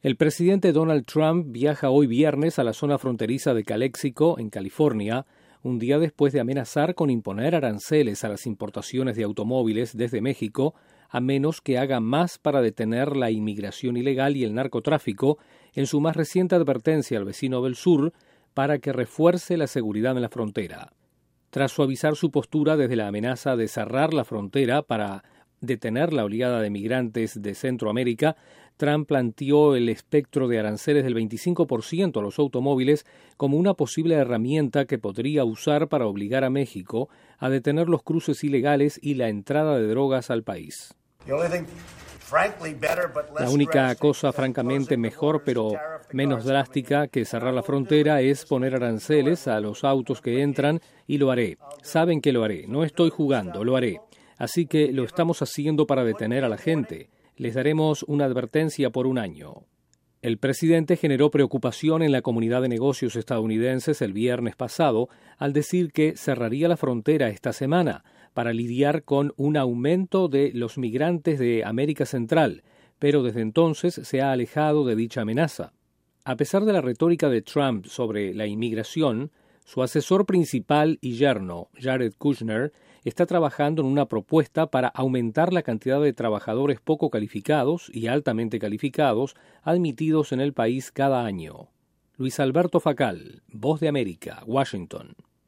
El presidente Donald Trump viaja hoy viernes a la zona fronteriza de Calexico, en California, un día después de amenazar con imponer aranceles a las importaciones de automóviles desde México, a menos que haga más para detener la inmigración ilegal y el narcotráfico, en su más reciente advertencia al vecino del sur para que refuerce la seguridad en la frontera. Tras suavizar su postura desde la amenaza de cerrar la frontera para detener la oleada de migrantes de Centroamérica, Trump planteó el espectro de aranceles del 25% a los automóviles como una posible herramienta que podría usar para obligar a México a detener los cruces ilegales y la entrada de drogas al país. La única cosa francamente mejor pero menos drástica que cerrar la frontera es poner aranceles a los autos que entran, y lo haré. Saben que lo haré. No estoy jugando, lo haré. Así que lo estamos haciendo para detener a la gente. Les daremos una advertencia por un año. El presidente generó preocupación en la comunidad de negocios estadounidenses el viernes pasado al decir que cerraría la frontera esta semana para lidiar con un aumento de los migrantes de América Central, pero desde entonces se ha alejado de dicha amenaza. A pesar de la retórica de Trump sobre la inmigración, su asesor principal y yerno, Jared Kushner, está trabajando en una propuesta para aumentar la cantidad de trabajadores poco calificados y altamente calificados admitidos en el país cada año. Luis Alberto Facal, Voz de América, Washington.